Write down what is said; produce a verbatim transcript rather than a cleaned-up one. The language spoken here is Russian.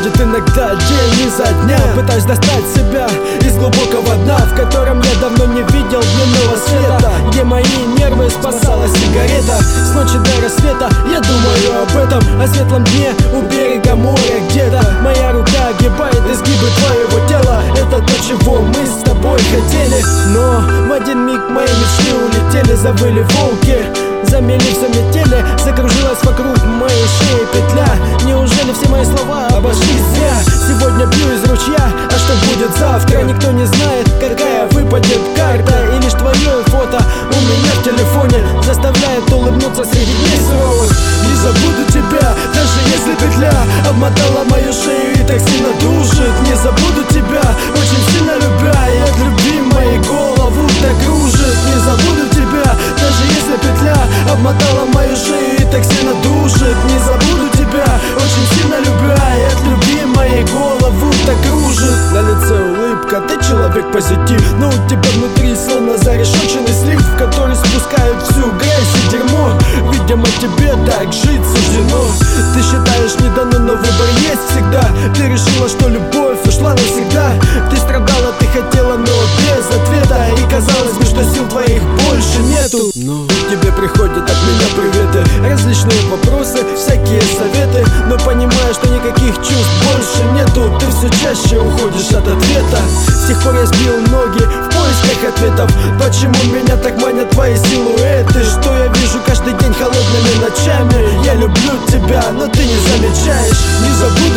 проходит иногда день изо дня. Пытаюсь достать себя из глубокого дна, в котором я давно не видел дневного света, где мои нервы спасала сигарета. С ночи до рассвета я думаю об этом, о светлом дне у берега моря где-то. Моя рука огибает изгибы твоего тела. Это то, чего мы с тобой хотели. Но в один миг мои мечты улетели, завыли волки, замели в заметели, закружилась вокруг моей шеи петля. Неужели все мои слова обошлись зря? Сегодня пью из ручья, а что будет завтра? Никто не знает, какая выпадет карта. И лишь твое фото у меня в телефоне заставляет улыбнуться среди дней суровых. Не забуду тебя, даже если петля обмотала мою шею и так сильно душит. Не забуду тебя, очень сильно любя, и от любви моей голову так кружит. Не забуду тебя, даже если петля обмотала мою шею и так сильно душит. Не забуду тебя, очень сильно любя, и от любви моей голову так кружит. На лице улыбка, ты человек позитив, но у тебя внутри словно зарешоченный слив, в который спускают всю грязь и дерьмо. Видимо, тебе так жить суждено. Ты считаешь, не дано, но выбор есть всегда. Ты решила, что любовь ушла навсегда. Ты страдала, ты хотела, но без ответа. И казалось бы, что сил твоих больше нету. Но тебе приходят от меня приветы, различные вопросы, всякие советы. Но понимаю, что никаких чувств больше нету. Ты все чаще уходишь от ответа. С тех пор я сбил ноги в поисках ответов. Почему меня так манят твои силуэты? Что я вижу каждый день холодными ночами? Я люблю тебя, но ты не замечаешь. Не забудь